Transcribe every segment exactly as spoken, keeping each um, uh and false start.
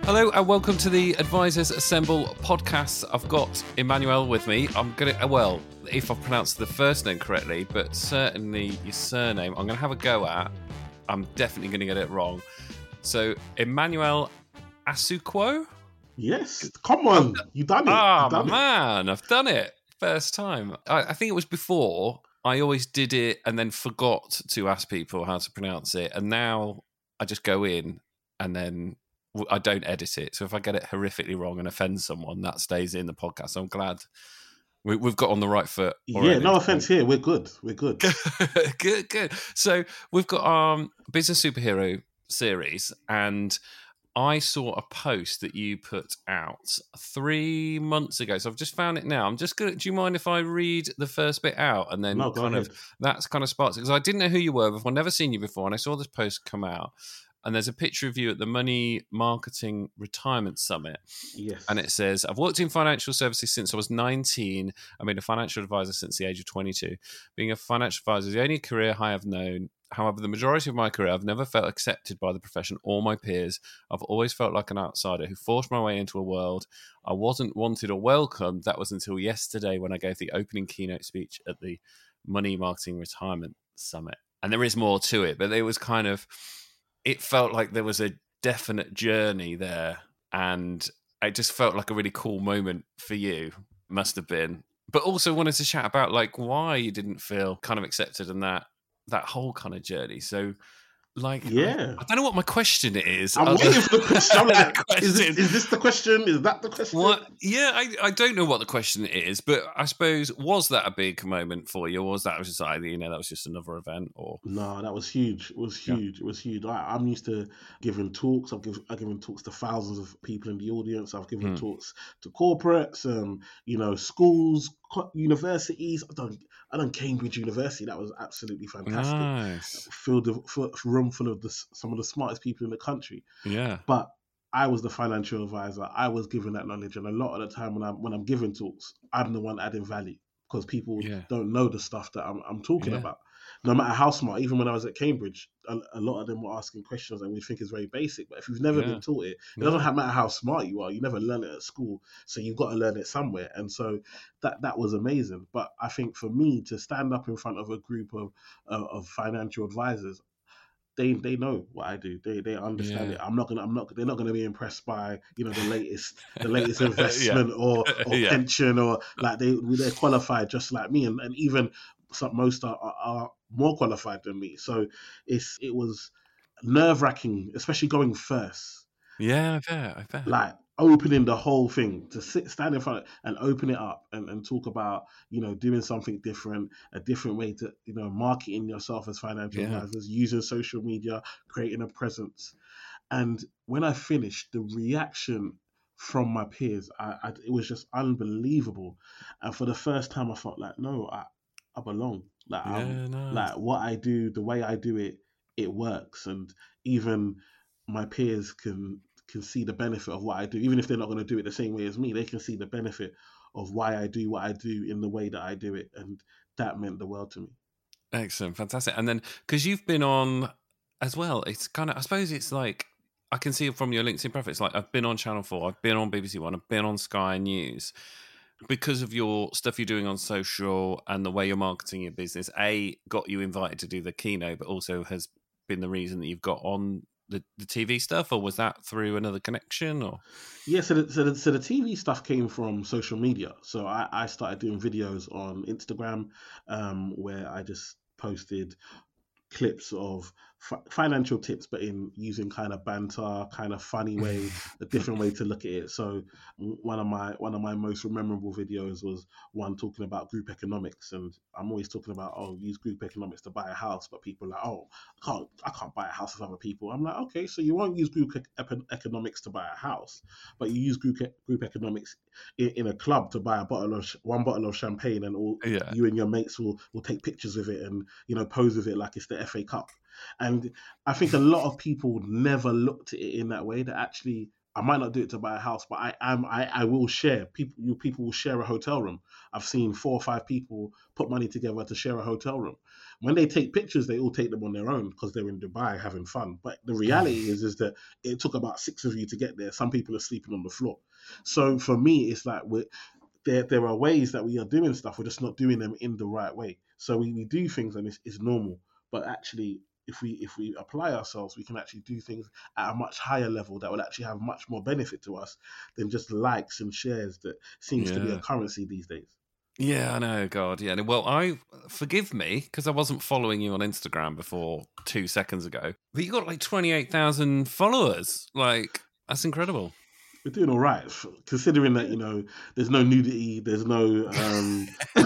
Hello and welcome to the Advisors Assemble podcast. I've got Emmanuel with me. I'm going to, well, if I've pronounced the first name correctly, but certainly your surname, I'm going to have a go at. I'm definitely going to get it wrong. So, Emmanuel Asukwo? Yes, come on, you done it. Ah, you done man, it. I've done it. First time. I, I think it was before. I always did it and then forgot to ask people how to pronounce it. And now I just go in and then I don't edit it. So if I get it horrifically wrong and offend someone, that stays in the podcast. So I'm glad we, we've got on the right foot already. Yeah, no offense here. We're good. We're good. good, good. So we've got our um, Business Superhero series, and I saw a post that you put out three months ago. So I've just found it now. I'm just going to, do you mind if I read the first bit out and then no, go kind ahead. of, that's kind of sparks it? Because I didn't know who you were before, never seen you before. And I saw this post come out. And there's a picture of you at the Money Marketing Retirement Summit. Yes. And it says, I've worked in financial services since I was nineteen. I've been a financial advisor since the age of twenty-two. Being a financial advisor is the only career I have known. However, the majority of my career, I've never felt accepted by the profession or my peers. I've always felt like an outsider who forced my way into a world I wasn't wanted or welcomed. That was until yesterday when I gave the opening keynote speech at the Money Marketing Retirement Summit. And there is more to it, but it was kind of... it felt like there was a definite journey there, and it just felt like a really cool moment for you, must have been. But also wanted to chat about like why you didn't feel kind of accepted in that that whole kind of journey. So like, yeah, I, I don't know what my question is. I'm Other- waiting for the question. I'm like, question. Is, this, is this the question? Is that the question? What? Yeah, I, I don't know what the question is, but I suppose, was that a big moment for you, or was that just like, you know, that was just another event? Or No, that was huge. It was huge. Yeah. It was huge. I, I'm used to giving talks. I've, give, I've given talks to thousands of people in the audience. I've given mm. talks to corporates, um, you know, schools, universities. I've done, I've done Cambridge University. That was absolutely fantastic. Nice. Filled a room full of the, some of the smartest people in the country. Yeah. But I was the financial advisor. I was given that knowledge, and a lot of the time when I'm when I'm giving talks, I'm the one adding value because people yeah. don't know the stuff that I'm, I'm talking yeah. about. No matter how smart, even when I was at Cambridge, a, a lot of them were asking questions that we think is very basic. But if you've never yeah. been taught it, it no. doesn't matter how smart you are. You never learn it at school, so you've got to learn it somewhere. And so that that was amazing. But I think for me to stand up in front of a group of uh, of financial advisors, They they know what I do. They they understand yeah. it. I'm not gonna. I'm not. They're not gonna be impressed by you know the latest the latest investment yeah. or or yeah. pension or like they they're qualified just like me, and, and even some most are, are, are more qualified than me. So it's it was nerve wracking, especially going first. Yeah, I bet. I bet. Like opening the whole thing, to sit stand in front and open it up and, and talk about, you know, doing something different, a different way to, you know, marketing yourself as financial yeah. advisors, using social media, creating a presence. And when I finished, the reaction from my peers, I, I, it was just unbelievable. And for the first time, I felt like, no, I, I belong. Like, yeah, I'm, nice. like what I do, the way I do it, it works. And even my peers can can see the benefit of what I do. Even if they're not going to do it the same way as me, they can see the benefit of why I do what I do in the way that I do it. And that meant the world to me. Excellent. Fantastic. And then, because you've been on as well, it's kind of, I suppose it's like, I can see it from your LinkedIn profile. It's like, I've been on Channel four, I've been on B B C One, I've been on Sky News. Because of your stuff you're doing on social and the way you're marketing your business, A, got you invited to do the keynote, but also has been the reason that you've got on The, the T V stuff, or was that through another connection? Or yeah, so the, so the, so the T V stuff came from social media. So I, I started doing videos on Instagram, um, where I just posted clips of f- financial tips, but in using kind of banter, kind of funny way, a different way to look at it. So one of my one of my most memorable videos was one talking about group economics, and I'm always talking about, oh, use group economics to buy a house, but people are like, oh, I can't I can't buy a house with other people. I'm like, okay, so you won't use group e- economics to buy a house, but you use group e- group economics in, in a club to buy a bottle of one bottle of champagne, and all yeah. you and your mates will will take pictures with it and, you know, pose with it like it's the F A Cup. And I think a lot of people never looked at it in that way, that actually I might not do it to buy a house, but I am I, I will share. People you people will share a hotel room. I've seen four or five people put money together to share a hotel room. When they take pictures, they all take them on their own because they're in Dubai having fun. But the reality is is that it took about six of you to get there. Some people are sleeping on the floor. So for me, it's like we're there there are ways that we are doing stuff. We're just not doing them in the right way. So we, we do things and it's, it's normal. But actually, if we if we apply ourselves, we can actually do things at a much higher level that will actually have much more benefit to us than just likes and shares that seems yeah. to be a currency these days. Yeah, I know. God, yeah. Well, I forgive me because I wasn't following you on Instagram before two seconds ago. But you got like twenty-eight thousand followers. Like, that's incredible. We're doing all right, considering that, you know, there's no nudity, there's no, um,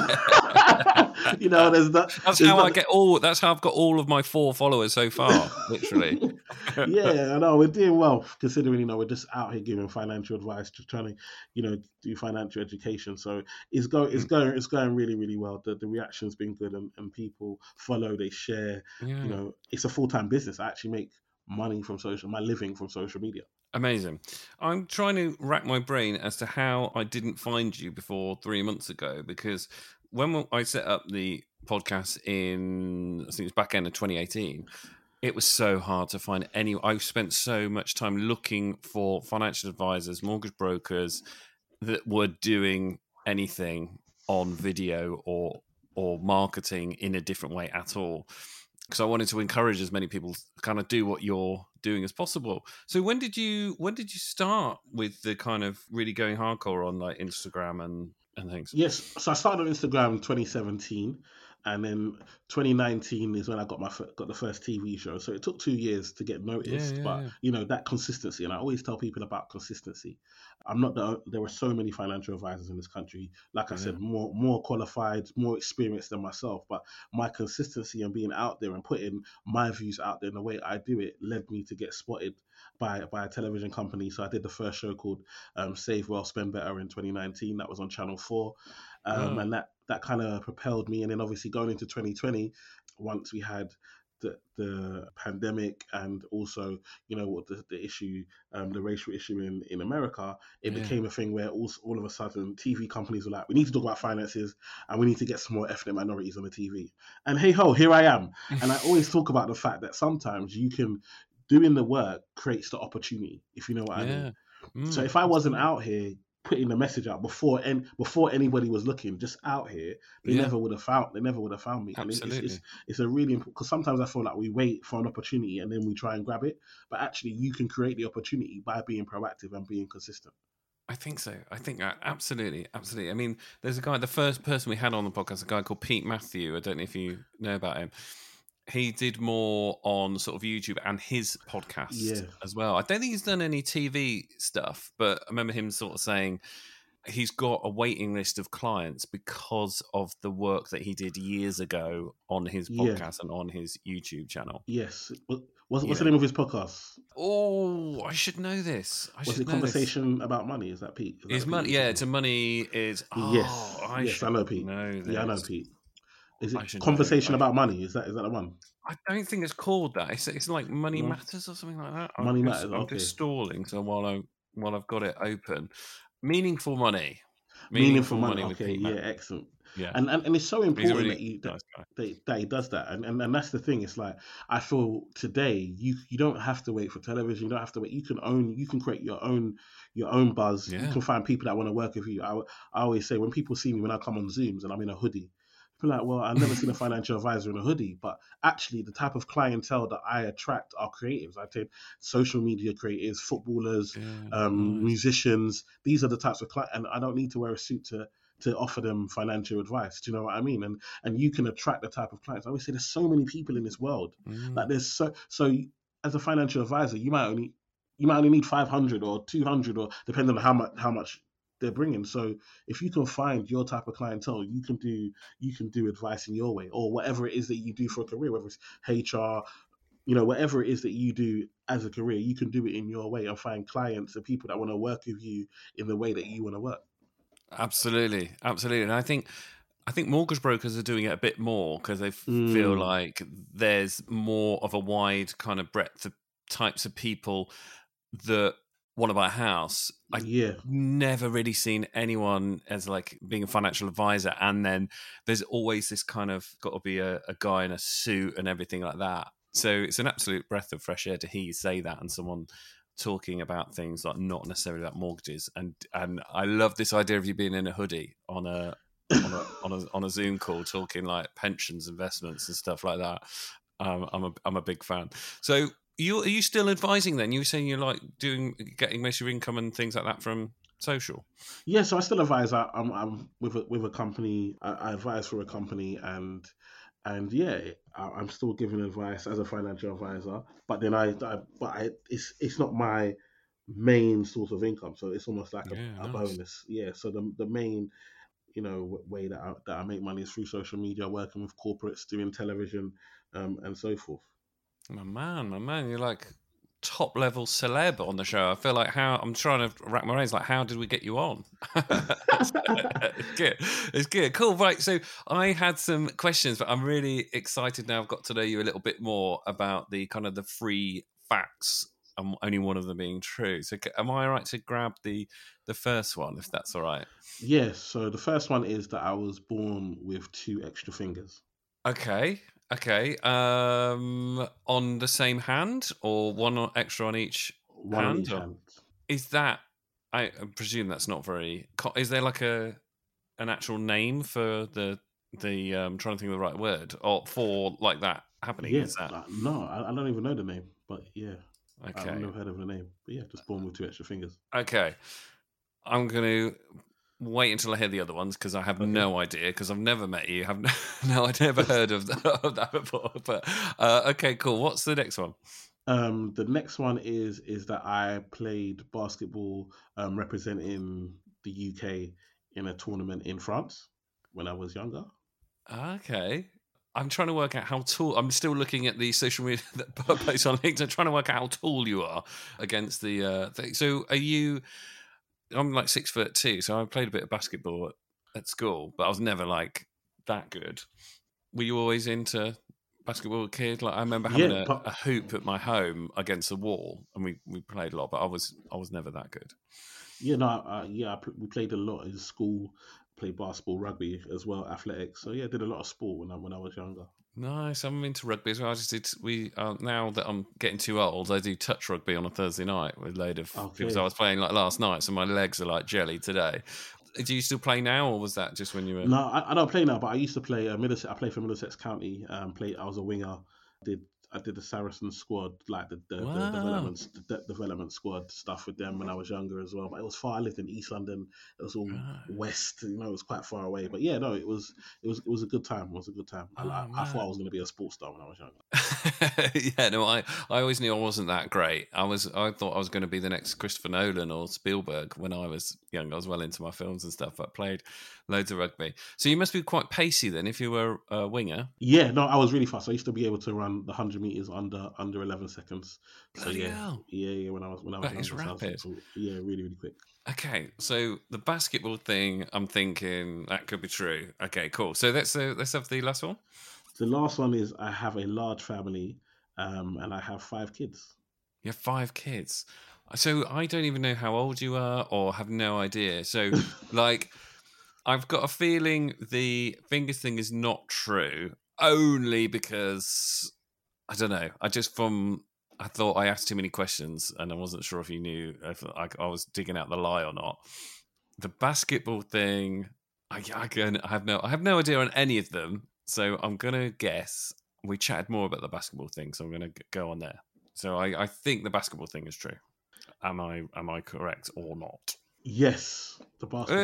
you know, there's that. That's there's how not, I get all. That's how I've got all of my four followers so far, literally. Yeah, I know we're doing well, considering, you know, we're just out here giving financial advice, just trying to, you know, do financial education. So it's go, it's going, it's going really, really well. The the reaction's been good, and, and people follow, they share. Yeah. You know, it's a full time business. I actually make money from social, my living from social media. Amazing. I'm trying to rack my brain as to how I didn't find you before three months ago, because when I set up the podcast in, I think it's back end of twenty eighteen, it was so hard to find any. I spent so much time looking for financial advisors, mortgage brokers that were doing anything on video or or marketing in a different way at all, because I wanted to encourage as many people to kind of do what you're doing as possible. So when did you when did you start with the kind of really going hardcore on like Instagram and, and things? Yes, so I started on Instagram in twenty seventeen, and then twenty nineteen is when I got my got the first T V show. So it took two years to get noticed, yeah, yeah, but yeah. you know, that consistency, and I always tell people about consistency. I'm not the, there are so many financial advisors in this country, like I yeah. said, more more qualified, more experienced than myself, but my consistency and being out there and putting my views out there in the way I do it led me to get spotted by by a television company. So I did the first show called um, Save Well, Spend Better in twenty nineteen. That was on Channel four, um, oh. and that that kind of propelled me. And then obviously going into twenty twenty, once we had the the pandemic and also, you know, what the, the issue, um, the racial issue in, in America, it yeah. became a thing where all, all of a sudden T V companies were like, we need to talk about finances and we need to get some more ethnic minorities on the T V. And hey ho, here I am. And I always talk about the fact that sometimes you can, doing the work creates the opportunity, if you know what yeah. I mean. Mm, so if I wasn't out here putting the message out before and before anybody was looking, just out here, they yeah. never would have found they never would have found me. Absolutely. And it's, it's, it's a really important, because sometimes I feel like we wait for an opportunity and then we try and grab it, but actually you can create the opportunity by being proactive and being consistent. I think so. I think uh, absolutely, absolutely. I mean, there's a guy, the first person we had on the podcast, a guy called Pete Matthew. I don't know if you know about him. He did more on sort of YouTube and his podcast yeah. as well. I don't think he's done any T V stuff, but I remember him sort of saying he's got a waiting list of clients because of the work that he did years ago on his podcast yeah. and on his YouTube channel. Yes. What's, what's yeah. the name of his podcast? Oh, I should know this. I was it Conversation this. About Money? Is that Pete? Is that is money? Yeah, it's a money. Is oh, yes, I yes, I know Pete. Know yeah, I know Pete. Is it Conversation About Money? Is that is that the one? I don't think it's called that. It's, it's like Money no. Matters or something like that. Money I'm Matters. Just, I'm okay. just stalling. So while I while I've got it open, Meaningful Money. Meaningful, Meaningful Money. money. Okay, yeah, excellent. Yeah, and, and and it's so important really that you that, nice that, that he does that, and, and and that's the thing. It's like I feel today you you don't have to wait for television. You don't have to wait. You can own. You can create your own your own buzz. Yeah. You can find people that want to work with you. I I always say when people see me when I come on Zooms and I'm in a hoodie, people are like, well, I've never seen a financial advisor in a hoodie, but actually the type of clientele that I attract are creatives. I take social media creatives, footballers, yeah, um, nice. musicians. These are the types of clients, and I don't need to wear a suit to to offer them financial advice. Do you know what I mean? And and you can attract the type of clients. I always say there's so many people in this world. Mm. Like there's so so as a financial advisor, you might only you might only need five hundred or two hundred, or depending on how much how much they're bringing. So if you can find your type of clientele, you can do you can do advice in your way, or whatever it is that you do for a career, whether it's H R, you know, whatever it is that you do as a career, you can do it in your way and find clients and people that want to work with you in the way that you want to work. Absolutely, absolutely. And I think I think mortgage brokers are doing it a bit more because they f- mm. feel like there's more of a wide kind of breadth of types of people that want to buy a house, I yeah. never really seen anyone as like being a financial advisor. And then there's always this kind of got to be a, a guy in a suit and everything like that. So it's an absolute breath of fresh air to hear you say that, and someone talking about things like not necessarily about mortgages. And and I love this idea of you being in a hoodie on a on a on a, on a Zoom call talking like pensions, investments, and stuff like that. Um, I'm a I'm a big fan. So. You are you still advising then? You were saying you're like doing getting most of your income and things like that from social. Yeah, so I still advise. I, I'm I'm with a, with a company. I, I advise for a company, and and yeah, I, I'm still giving advice as a financial advisor. But then I, I but I, it's it's not my main source of income. So it's almost like a, Yeah, a nice. bonus. Yeah. So the the main you know way that I, that I make money is through social media, working with corporates, doing television, um, and so forth. My man, my man, you're like top level celeb on the show. I feel like how I'm trying to rack my brains. Like, how did we get you on? it's good. It's good. Cool. Right. So I had some questions, but I'm really excited now. I've got to know you a little bit more about the kind of the free facts, and only one of them being true. So, am I right to grab the the first one, if that's all right? Yes. So the first one is that I was born with two extra fingers. Okay. Okay. Um, on the same hand, or one extra on each one hand? on each hand. Is that? I presume that's not very. Is there like a an actual name for the the? Um, I'm trying to think of the right word, or for like that happening. Yeah. Is that? Uh, no, I, I don't even know the name, but yeah. Okay. I've never heard of the name, but yeah, just born with two extra fingers. Okay. I'm going to wait until I hear the other ones because I have okay. no idea because I've never met you. Have no, no I've never heard of, the, of that before. But uh, okay, cool. What's the next one? Um, the next one is is that I played basketball um, representing the U K in a tournament in France when I was younger. Okay. I'm trying to work out how tall. I'm still looking at the social media posts on LinkedIn, trying to work out how tall you are against the uh, thing. So, are you? I'm like six foot two, so I played a bit of basketball at, at school, but I was never like that good. Were you always into basketball, kid? Like I remember having yeah, a, but... a hoop at my home against a wall, and we, we played a lot, but I was I was never that good. Yeah, no, uh, yeah, we played a lot in school. Played basketball, rugby as well, athletics. So yeah, I did a lot of sport when I when I was younger. Nice. I'm into rugby as well. I just did. We uh, now that I'm getting too old, I do touch rugby on a Thursday night with a load of okay. people. So I was playing like last night, so my legs are like jelly today. Do you still play now, or was that just when you were? No, I, I don't play now, but I used to play. Uh, Middlesex, I played for Middlesex County. Um, played. I was a winger. Did I did the Saracen squad, like the, the, wow. the development the de- development squad stuff with them when I was younger as well. But it was far. I lived in East London. It was all right. west. You know, it was quite far away. But yeah, no, it was it was it was a good time. It was a good time. Oh, I, I thought I was going to be a sports star when I was younger. yeah, no, I, I always knew I wasn't that great. I was I thought I was going to be the next Christopher Nolan or Spielberg when I was young. I was well into my films and stuff. I played loads of rugby. So you must be quite pacey then if you were a winger. Yeah, no, I was really fast. I used to be able to run the hundred meters under under eleven seconds. So Bloody yeah, hell. yeah, yeah. When I was when I was that is rapid. Was, yeah, really, really quick. Okay, so the basketball thing, I'm thinking that could be true. Okay, cool. So let's uh, let's have the last one. The last one is I have a large family, um, and I have five kids. You have five kids. So I don't even know how old you are, or have no idea. So like. I've got a feeling the fingers thing is not true, only because, I don't know, I just from, I thought I asked too many questions and I wasn't sure if you knew if I, I was digging out the lie or not. The basketball thing, I, I, can, I, have no, I have no idea on any of them, so I'm going to guess. We chatted more about the basketball thing, so I'm going to go on there. So I, I think the basketball thing is true. Am I am I correct or not? Yes, the basketball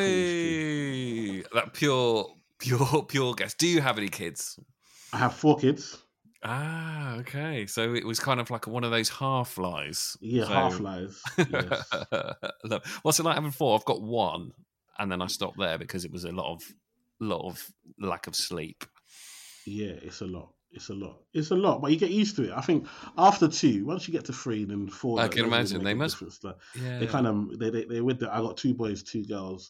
hey, thing is true. That pure, pure, pure guess. Do you have any kids? I have four kids. Ah, okay. So it was kind of like one of those half lies. Yeah, so... half lies. Yes. Look, what's it like having four? I've got one, and then I stopped there because it was a lot of, lot of lack of sleep. Yeah, it's a lot. It's a lot. It's a lot, but you get used to it. I think after two, once you get to three, then four. I can imagine they must. Yeah. They kind of they they they're with the. I got two boys, two girls.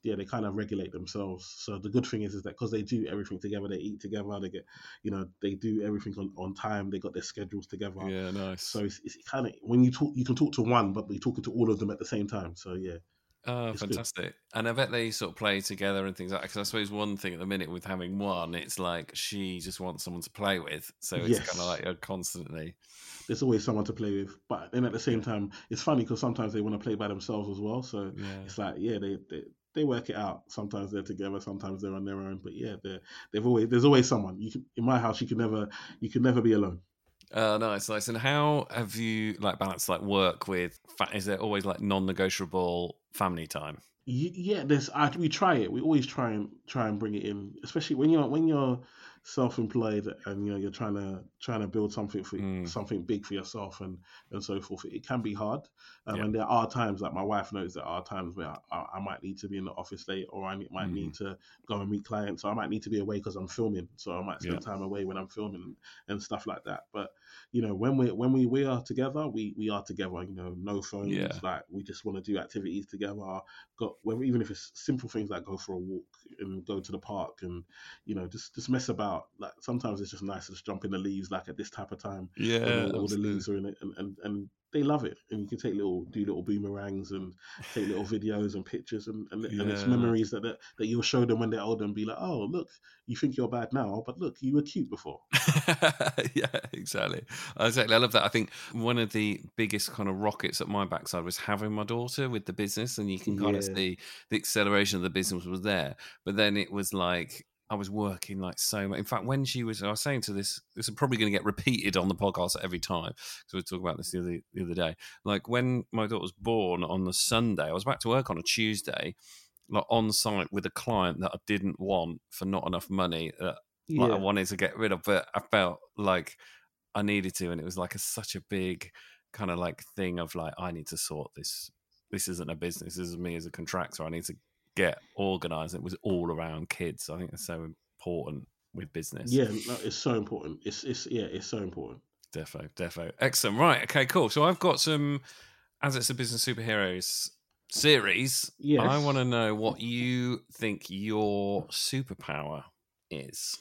yeah, they kind of regulate themselves. So the good thing is, is that because they do everything together, they eat together, they get, you know, they do everything on, on time. They got their schedules together. Yeah, nice. So it's, it's kind of when you talk, you can talk to one, but you're talking to all of them at the same time. So yeah. Oh, fantastic. Good. And I bet they sort of play together and things like that. Because I suppose one thing at the minute with having one, it's like she just wants someone to play with. So it's yes. kind of like you're constantly. There's always someone to play with. But then at the same time, it's funny because sometimes they want to play by themselves as well. So yeah. it's like, yeah, they, they they work it out. Sometimes they're together, sometimes they're on their own. But yeah, they they've always there's always someone. You can in my house, you can never you can never be alone. Oh, nice, nice. And how have you like balanced like work with? Is there always like non-negotiable family time? Yeah, there's. I, we try it. We always try and try and bring it in, especially when you're when you're self-employed and you know you're trying to trying to build something for mm. something big for yourself and and so forth. It can be hard, um, yeah. and there are times like my wife knows there are times where I, I might need to be in the office late, or I might mm. need to go and meet clients, or I might need to be away because I'm filming, so I might spend yeah. time away when I'm filming and stuff like that. But you know, when we when we, we are together, we we are together. You know, no phones. Yeah. Like we just want to do activities together. Got whether even if it's simple things like go for a walk and go to the park and you know just just mess about. Like sometimes it's just nice to just jump in the leaves like at this type of time. Yeah, all, all the leaves are in it, and, and, and they love it. And you can take little do little boomerangs and take little videos and pictures and and, yeah. and it's memories that, that that you'll show them when they're older and be like, oh look, you think you're bad now, but look, you were cute before. Yeah, exactly. Exactly. I love that. I think one of the biggest kind of rockets at my backside was having my daughter with the business, and you can kind yeah. of see the acceleration of the business was there. But then it was like I was working like so much. In fact, when she was, I was saying to this, this is probably going to get repeated on the podcast every time. So we talk about this the other, the other day. Like when my daughter was born on the Sunday, I was back to work on a Tuesday, like on site with a client that I didn't want for not enough money that yeah. like I wanted to get rid of, but I felt like I needed to. And it was like a, such a big kind of like thing of like, I need to sort this. This isn't a business. This is me as a contractor. I need to get organised. It was all around kids. I think it's so important with business. Yeah, no, it's so important. It's it's yeah, it's so important. Defo, defo. Excellent. Right. Okay. Cool. So I've got some. As it's a business superheroes series, yes. I want to know what you think your superpower is.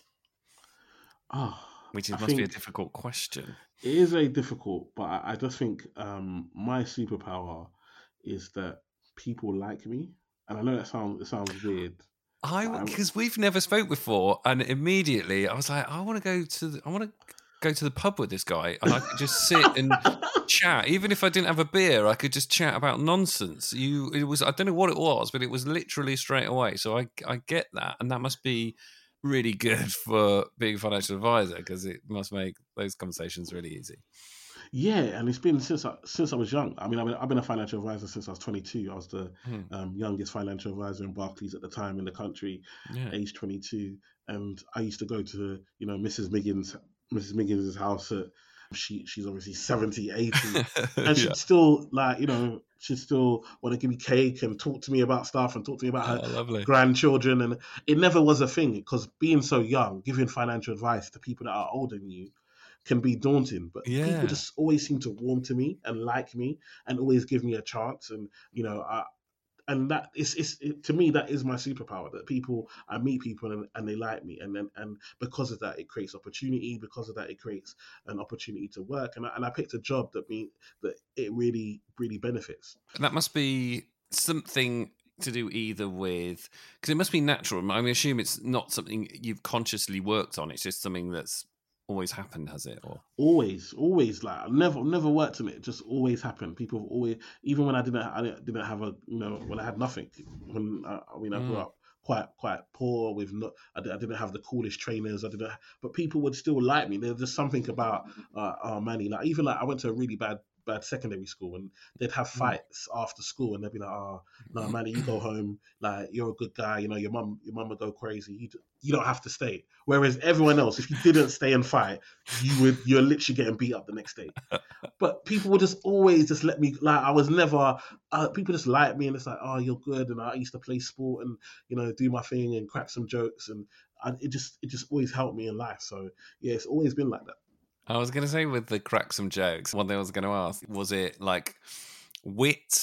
Oh, which is, must be a difficult question. It is very difficult, but I, I just think um, my superpower is that people like me. And I know that sounds it sounds weird. I because we've never spoke before, and immediately I was like, I want to go to the, I want to go to the pub with this guy, and I could just sit and chat. Even if I didn't have a beer, I could just chat about nonsense. You, it was I don't know what it was, but it was literally straight away. So I I get that, and that must be really good for being a financial advisor because it must make those conversations really easy. Yeah, and it's been since I, since I was young. I mean, I've been, I've been a financial advisor since I was twenty-two. I was the hmm. um, youngest financial advisor in Barclays at the time in the country, yeah. age twenty-two. And I used to go to, you know, Missus Miggins, Missus Miggins' house. At, she she's obviously seventy, eighty, and she'd yeah. still like, you know, she'd still want to give me cake and talk to me about stuff and talk to me about oh, her lovely. grandchildren. And it never was a thing because being so young, giving financial advice to people that are older than you can be daunting, but yeah. people just always seem to warm to me and like me and always give me a chance. And, you know, I, and that is, it's, it, to me, that is my superpower, that people, I meet people and, and they like me. And then, and because of that, it creates opportunity. Because of that, it creates an opportunity to work. And I, and I picked a job that mean that it really, really benefits. And that must be something to do either with, because it must be natural. I mean, I assume it's not something you've consciously worked on. It's just something that's always happened, has it? Or always, always, like I've never, never worked on it. Just always happened. People have always, even when I didn't, I didn't have a, you know, when I had nothing. When I, I mean, I grew mm. up quite, quite poor with not, I, I didn't have the coolest trainers. I didn't, but people would still like me. There's just something about, uh, oh Manny, like even like I went to a really bad. bad secondary school and they'd have fights mm. after school and they'd be like, oh no Manny, you go home, like you're a good guy, you know, your mum your mum would go crazy, you, you don't have to stay. Whereas everyone else, if you didn't stay and fight, you would you're literally getting beat up the next day. But people would just always just let me, like I was never uh, people just like me and it's like, oh you're good. And I used to play sport and, you know, do my thing and crack some jokes and I, it just it just always helped me in life. So yeah, it's always been like that. I was going to say with the crack some jokes, one thing I was going to ask, was it like wit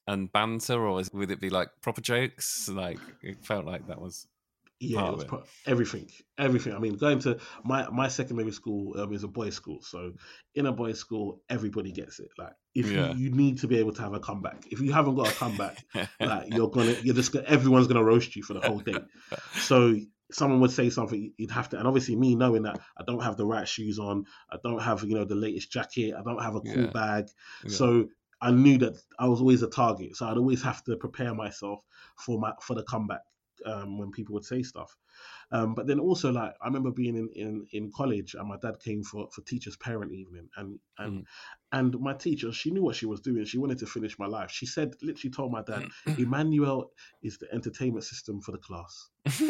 and banter, or would it be like proper jokes? Like it felt like that was yeah, part it of was it. pro- everything, everything. I mean, going to my my secondary school um, is a boys' school, so in a boys' school, everybody gets it. Like, if you Yeah. you need to be able to have a comeback. If you haven't got a comeback, like you're gonna, you're just gonna, everyone's gonna roast you for the whole day. So someone would say something, you'd have to, and obviously me knowing that I don't have the right shoes on, I don't have you know the latest jacket, I don't have a cool Yeah. bag, Yeah. so I knew that I was always a target. So I'd always have to prepare myself for my for the comeback. Um, when people would say stuff. Um, but then also, like, I remember being in, in, in college and my dad came for, for teacher's parent evening. And, and, Mm. and my teacher, she knew what she was doing. She wanted to finish my life. She said, literally told my dad, Emmanuel is the entertainment system for the class.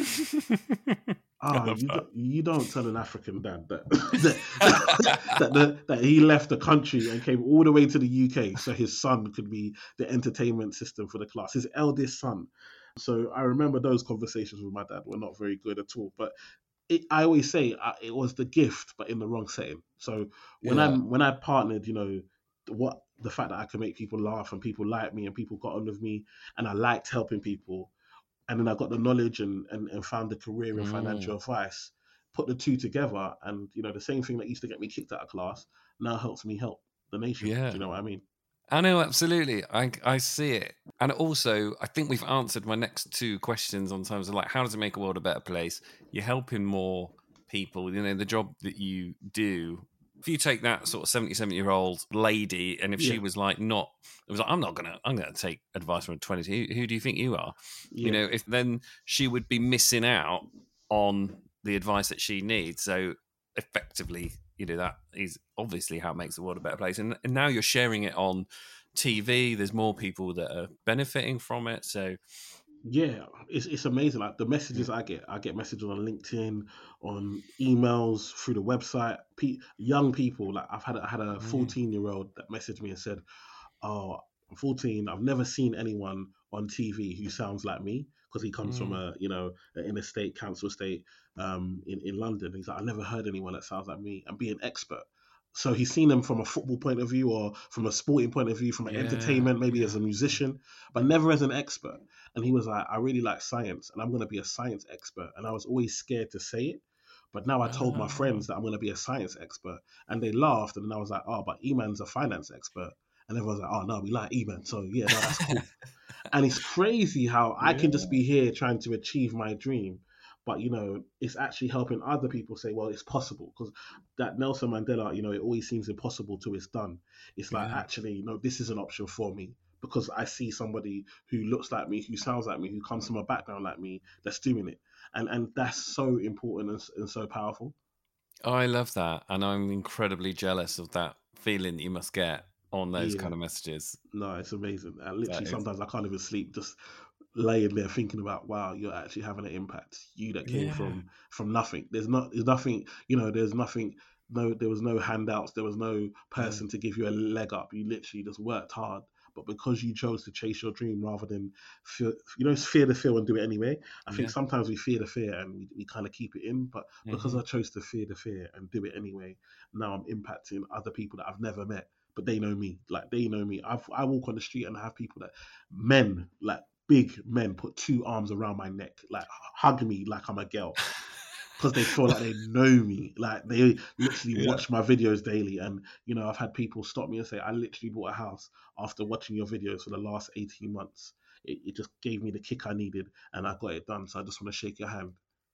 Ah, you don't, you don't tell an African dad that that, that, that, that he left the country and came all the way to the U K so his son could be the entertainment system for the class, his eldest son. So I remember those conversations with my dad were not very good at all. But it, I always say uh, it was the gift, but in the wrong setting. So when Yeah. I'm when I partnered, you know, what the fact that I could make people laugh and people liked me and people got on with me and I liked helping people, and then I got the knowledge and, and, and found a career in Mm. financial advice, put the two together, and you know the same thing that used to get me kicked out of class now helps me help the nation. Yeah. Do you know what I mean? I know, absolutely. I I see it. And also, I think we've answered my next two questions on terms of like, how does it make a world a better place? You're helping more people. You know, the job that you do, if you take that sort of seventy-seven-year-old lady, and if Yeah. she was like not, it was like, I'm not going to, I'm going to take advice from a twenty, who, who do you think you are? Yeah. You know, if then she would be missing out on the advice that she needs. So effectively, you know, that is obviously how it makes the world a better place. And, and now you're sharing it on T V. There's more people that are benefiting from it. So Yeah, it's it's amazing. Like the messages I get, I get messages on LinkedIn, on emails, through the website. Pe- young people, like I've had I had a fourteen year old that messaged me and said, "Oh, I'm fourteen. I've never seen anyone on T V who sounds like me because he comes from a you know an inner state council estate um, in in London. He's like, I've never heard anyone that sounds like me and be an expert." So he's seen them from a football point of view or from a sporting point of view, from an Yeah, entertainment, maybe yeah. as a musician, but never as an expert. And he was like, I really like science and I'm going to be a science expert. And I was always scared to say it. But now I told my friends that I'm going to be a science expert. And they laughed. And then I was like, oh, but Eman's a finance expert. And everyone's like, oh, no, we like Eman. So yeah, no, that's cool. And it's crazy how I can just be here trying to achieve my dream. But, you know, it's actually helping other people say, well, it's possible. Because that Nelson Mandela, you know, it always seems impossible till it's done. It's like, Yeah. actually, you know, this is an option for me because I see somebody who looks like me, who sounds like me, who comes from a background like me, that's doing it. And and that's so important and, and so powerful. Oh, I love that. And I'm incredibly jealous of that feeling that you must get on those Yeah. kind of messages. No, it's amazing. And literally, That is- sometimes I can't even sleep just laying there thinking about, wow, you're actually having an impact. You that came Yeah. from from nothing. There's not there's nothing, you know, there's nothing, no, there was no handouts, there was no person to give you a leg up. You literally just worked hard. But because you chose to chase your dream rather than fear, you know, fear the fear and do it anyway. I think Yeah. sometimes we fear the fear and we, we kind of keep it in. But because Mhm. I chose to fear the fear and do it anyway, now I'm impacting other people that I've never met, but they know me. Like they know me. I've, I walk on the street and I have people that, men, like big men, put two arms around my neck, like hug me like I'm a girl. Because they feel like they know me, like they literally Yeah. watch my videos daily. And you know, I've had people stop me and say, "I literally bought a house after watching your videos for the last eighteen months. It, it just gave me the kick I needed, and I got it done. So I just want to shake your hand."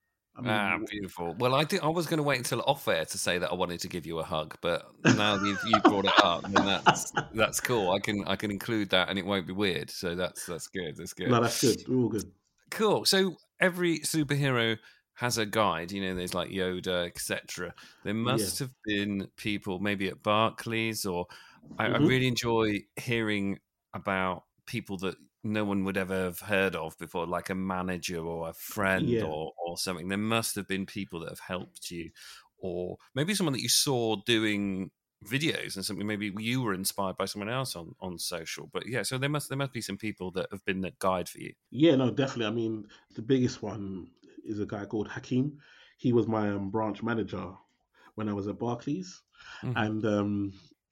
I mean, Ah, w- beautiful. Well, I did, I was going to wait until off air to say that I wanted to give you a hug, but now you've you brought it up, then that's that's cool. I can I can include that, and it won't be weird. So that's that's good. That's good. no, that's good. We're all good. Cool. So every superhero has a guide. You know, there's like Yoda, et cetera. There must Yeah. have been people, maybe at Barclays, or I, I Mhm. really enjoy hearing about people that no one would ever have heard of before, like a manager or a friend Yeah. or or something. There must have been people that have helped you, or maybe someone that you saw doing videos and something. Maybe you were inspired by someone else on on social. But yeah, so there must there must be some people that have been that guide for you. Yeah, no, definitely. I mean, the biggest one is a guy called Hakeem. He was my um, branch manager when I was at Barclays. Mhm. And um,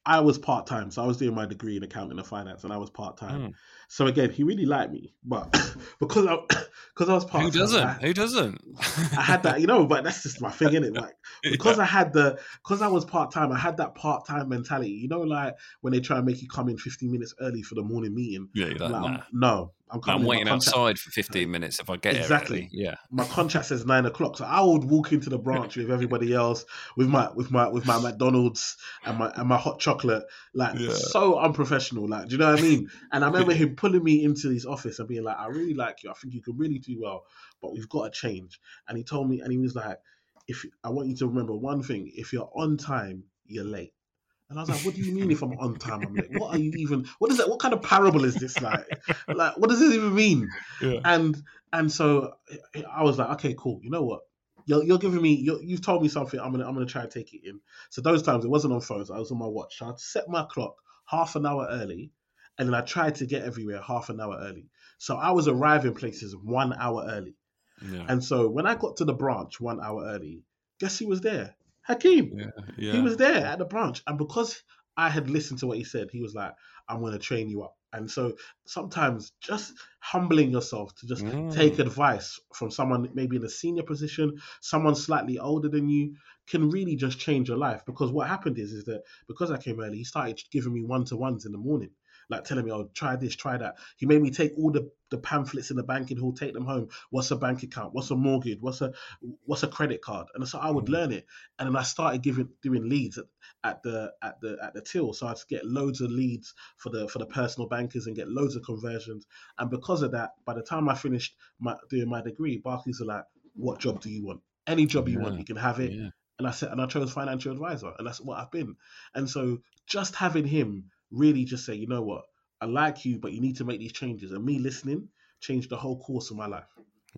I was part time, so I was doing my degree in accounting and finance, and I was part time. Mm. So again, he really liked me, but because I because I was part time, who doesn't? I, Who doesn't? I had that, you know. But that's just my thing, innit? Like because yeah. I had the because I was part time, I had that part time mentality. You know, like when they try and make you come in fifteen minutes early for the morning meeting. Yeah, you're like, like, nah. I'm, no. I'm, I'm waiting outside for fifteen minutes if I get exactly. Exactly. Yeah. My contract says nine o'clock, so I would walk into the branch with everybody else with my with my with my McDonald's and my and my hot chocolate, like yeah. so unprofessional. Like, do you know what I mean? And I remember him pulling me into his office and being like, "I really like you. I think you can really do well, but we've got to change." And he told me, and he was like, "If I want you to remember one thing, if you're on time, you're late." And I was like, what do you mean if I'm on time, I'm late? What are you even, what is that? What kind of parable is this? Like, like what does it even mean? Yeah. And and so I was like, okay, cool. You know what? You're, you're giving me, you're, you've told me something. I'm going to I'm gonna try and take it in. So those times, it wasn't on phones. I was on my watch. So I'd set my clock half an hour early. And then I tried to get everywhere half an hour early. So I was arriving places one hour early. Yeah. And so when I got to the branch one hour early, guess who was there? Hakeem. Yeah, yeah. He was there at the branch. And because I had listened to what he said, he was like, I'm going to train you up. And so sometimes just humbling yourself to just mm. take advice from someone maybe in a senior position, someone slightly older than you, can really just change your life. Because what happened is, is that because I came early, he started giving me one-to-ones in the morning. Like telling me, oh, try this, try that. He made me take all the, the pamphlets in the banking hall, take them home. What's a bank account? What's a mortgage? What's a what's a credit card? And so I would mm. learn it. And then I started giving doing leads at, at the at the at the till. So I'd get loads of leads for the for the personal bankers and get loads of conversions. And because of that, by the time I finished my doing my degree, Barclays were like, what job do you want? Any job you yeah. want, you can have it. Yeah. And I said, and I chose financial advisor, and that's what I've been. And so just having him really just say, you know what, I like you, but you need to make these changes. And me listening changed the whole course of my life.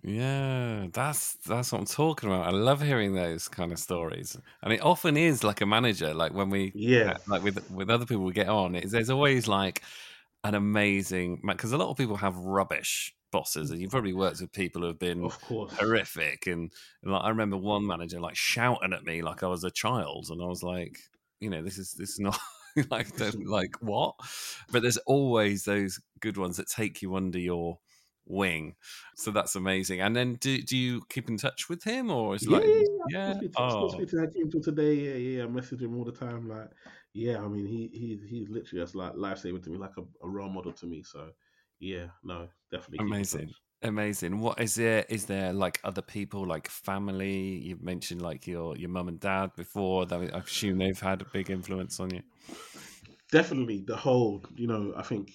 Yeah, that's that's what I'm talking about. I love hearing those kind of stories, and it often is like a manager. Like when we, yeah, like with with other people we get on, it's, there's always like an amazing, because a lot of people have rubbish bosses, and you've probably worked with people who have been of course horrific. And, and like I remember one manager like shouting at me like I was a child, and I was like, you know, this is this is not. like, like what? But there's always those good ones that take you under your wing. So that's amazing. And then do do you keep in touch with him, or is it yeah, like yeah? yeah? I still speak to Hakeem till today. Yeah, yeah. I message him all the time. Like, yeah, I mean, he he he's literally just like lifesaver to me, like a, a role model to me. So, yeah, no, definitely amazing. Amazing. What is there? Is there like other people, like family? You mentioned like your your mum and dad before. That I assume they've had a big influence on you. Definitely, the whole. You know, I think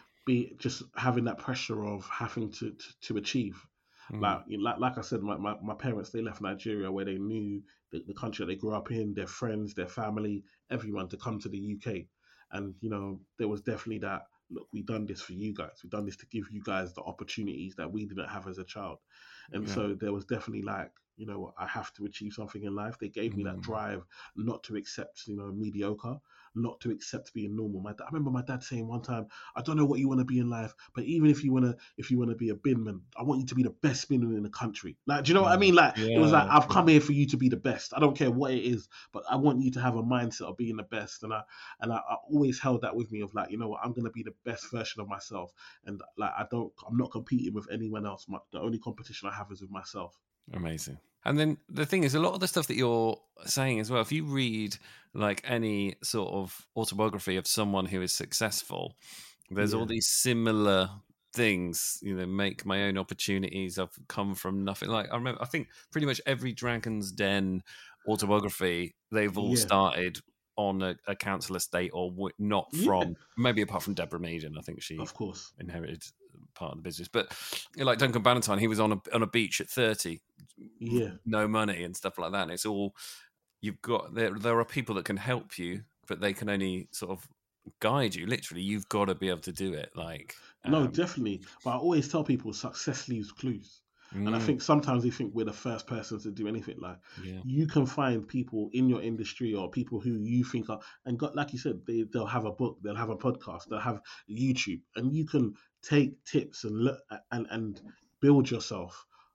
be just having that pressure of having to to, to achieve. Mm. Like, like like I said, my, my, my parents, they left Nigeria where they knew the, the country that they grew up in, their friends, their family, everyone to come to the U K, and you know there was definitely that. Look, we've done this for you guys. We've done this to give you guys the opportunities that we didn't have as a child. And yeah. so there was definitely like, you know, I have to achieve something in life. They gave me mm. that drive not to accept, you know, mediocre, not to accept being normal. My, I remember my dad saying one time, I don't know what you want to be in life, but even if you want to, if you want to be a binman, I want you to be the best binman in the country. Like, do you know mm. what I mean? Like, yeah. it was like, I've come here for you to be the best. I don't care what it is, but I want you to have a mindset of being the best. And I, and I, I always held that with me of like, you know what, I'm going to be the best version of myself. And like, I don't, I'm not competing with anyone else. My, the only competition I have is with myself. Amazing. And then the thing is, a lot of the stuff that you're saying as well, if you read like any sort of autobiography of someone who is successful, there's yeah. all these similar things, you know, make my own opportunities. I've come from nothing. Like I remember, I think pretty much every Dragon's Den autobiography, they've all yeah. started on a, a council estate or w- not from, yeah. maybe apart from Deborah Meaden. I think she of course inherited part of the business. But you know, like Duncan Bannatyne, he was on a on a beach at thirty, yeah, no money and stuff like that. And it's all you've got. There, there are people that can help you, but they can only sort of guide you. Literally, you've got to be able to do it. Like um, no, definitely. But I always tell people, success leaves clues. Mm. And I think sometimes they think we're the first person to do anything. Like yeah. you can find people in your industry or people who you think are, and got, like you said, they, they'll have a book, they'll have a podcast, they'll have YouTube, and you can take tips and look and, and build yourself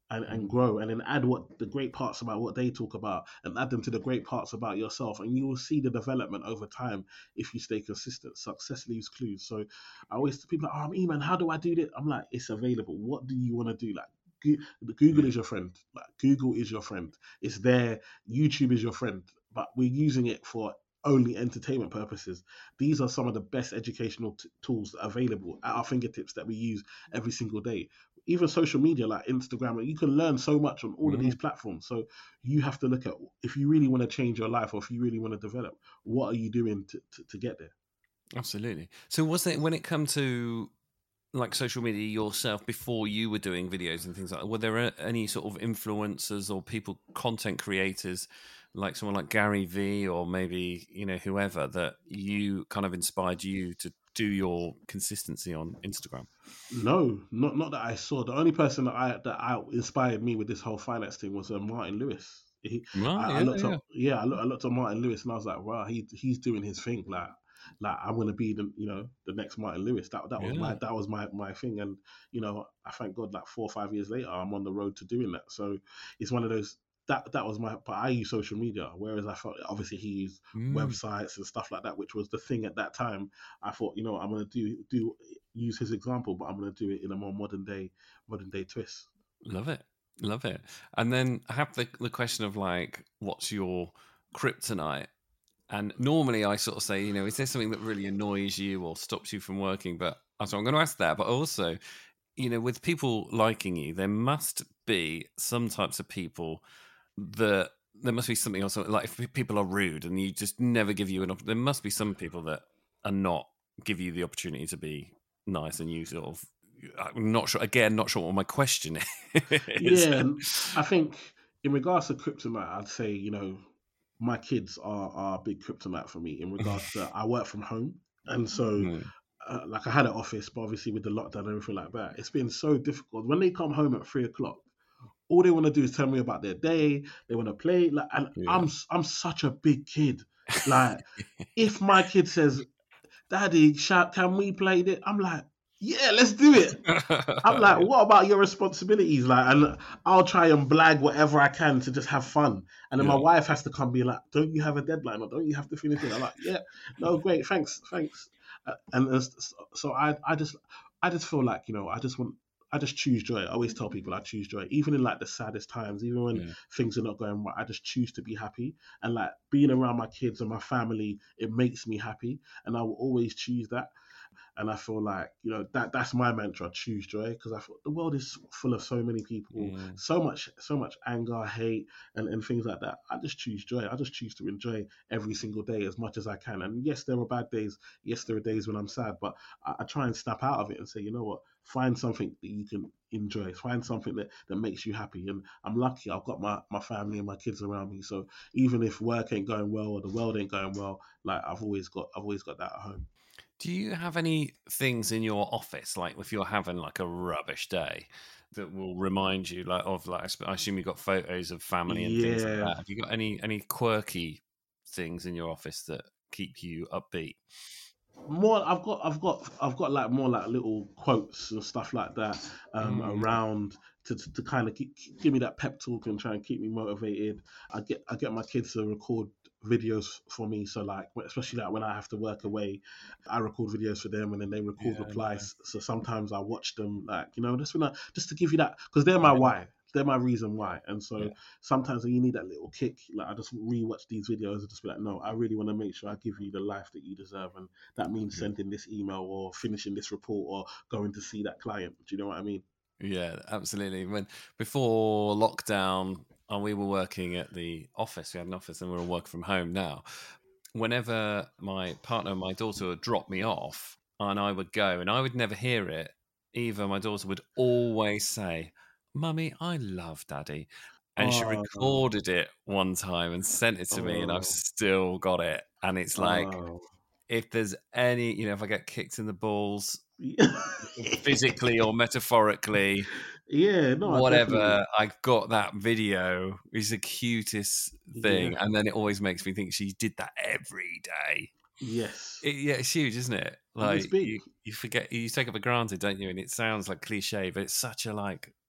and, and grow, and then add what the great parts about what they talk about and add them to the great parts about yourself, and you will see the development over time if you stay consistent. Success leaves clues. So I always people are like, oh man, how do I do this? I'm like, it's available. What do you want to do? Like Google is your friend. Like Google is your friend. It's there. YouTube is your friend, but we're using it for only entertainment purposes. These are some of the best educational t- tools available at our fingertips that we use every single day. Even social media like Instagram, you can learn so much on all mm-hmm. of these platforms. So you have to look at, if you really want to change your life, or if you really want to develop, what are you doing to, to, to get there? Absolutely. So was it, when it come to like social media yourself, before you were doing videos and things like that, were there any sort of influencers or people, content creators, like someone like Gary Vee or maybe, you know, whoever, that you kind of inspired you to do your consistency on Instagram? No, not not that I saw. The only person that I that I inspired me with this whole finance thing was uh, Martin Lewis. He, oh, I, yeah, I looked yeah. up, yeah, I looked, I looked at Martin Lewis, and I was like, wow, he he's doing his thing. Like, like I'm gonna be the, you know, the next Martin Lewis. That that was yeah. my that was my my thing, and you know, I thank God, like four or five years later, I'm on the road to doing that. So it's one of those. That that was my, but I use social media, whereas I felt obviously he used mm. websites and stuff like that, which was the thing at that time. I thought, you know, I'm gonna do do use his example, but I'm gonna do it in a more modern day modern day twist. Love it, love it. And then I have the the question of like, what's your kryptonite? And normally I sort of say, you know, is there something that really annoys you or stops you from working? But so I'm going to ask that, but also, you know, with people liking you, there must be some types of people that there must be something else. Like if people are rude and you just never give you an opportunity, there must be some people that are not give you the opportunity to be nice, and you sort of, I'm not sure, again, not sure what my question is. Yeah, I think in regards to kryptonite, I'd say, you know, my kids are, are a big kryptonite for me in regards to, I work from home. And so, mm. uh, like I had an office, but obviously with the lockdown and everything like that, it's been so difficult. When they come home at three o'clock, all they want to do is tell me about their day. They want to play. Like, and yeah. I'm I'm such a big kid. Like, if my kid says, "Daddy, shout, can we play this?" I'm like, yeah, let's do it. I'm like, what about your responsibilities? Like, and I'll try and blag whatever I can to just have fun. And then yeah. my wife has to come be like, don't you have a deadline, or don't you have to finish it? I'm like, yeah, no, great, thanks, thanks. Uh, and uh, so I, I just, I just feel like, you know, I just want, I just choose joy. I always tell people I choose joy, even in like the saddest times, even when yeah. things are not going right. I just choose to be happy, and like being around my kids and my family, it makes me happy, and I will always choose that. And I feel like, you know, that that's my mantra, choose joy, because I feel the world is full of so many people, mm. so much, so much anger, hate, and, and things like that. I just choose joy. I just choose to enjoy every single day as much as I can. And yes, there are bad days. Yes, there are days when I'm sad, but I, I try and snap out of it and say, you know what, find something that you can enjoy. Find something that, that makes you happy. And I'm lucky I've got my, my family and my kids around me. So even if work ain't going well or the world ain't going well, like I've always got, I've always got that at home. Do you have any things in your office, like if you're having like a rubbish day, that will remind you like of like, I assume you've got photos of family and yeah. things like that. Have you got any any quirky things in your office that keep you upbeat? More, I've got, I've got, I've got like more like little quotes and stuff like that um, mm. around to, to, to kind of keep, give me that pep talk and try and keep me motivated. I get, I get my kids to record videos for me, so like especially like when I have to work away, I record videos for them, and then they record yeah, replies. Yeah. So sometimes I watch them, like, you know, just when I, just to give you that, because they're my yeah. why. They're my reason why. And so yeah. sometimes when you need that little kick, like I just rewatch these videos and just be like, no, I really want to make sure I give you the life that you deserve. And that means yeah. sending this email or finishing this report or going to see that client. Do you know what I mean? Yeah, absolutely. When before lockdown, and we were working at the office, we had an office, and we were working from home now. Whenever my partner and my daughter would drop me off and I would go, and I would never hear it, Eva, my daughter, would always say, "Mummy, I love Daddy." And oh. she recorded it one time and sent it to oh. me, and I've still got it. And it's like, oh. if there's any, you know, if I get kicked in the balls, physically or metaphorically, yeah, no, whatever, I've got that video. It's the cutest thing, yeah. and then it always makes me think she did that every day. Yes, it, yeah, it's huge, isn't it? Like you, you forget, you take it for granted, don't you? And it sounds like cliche, but it's such a like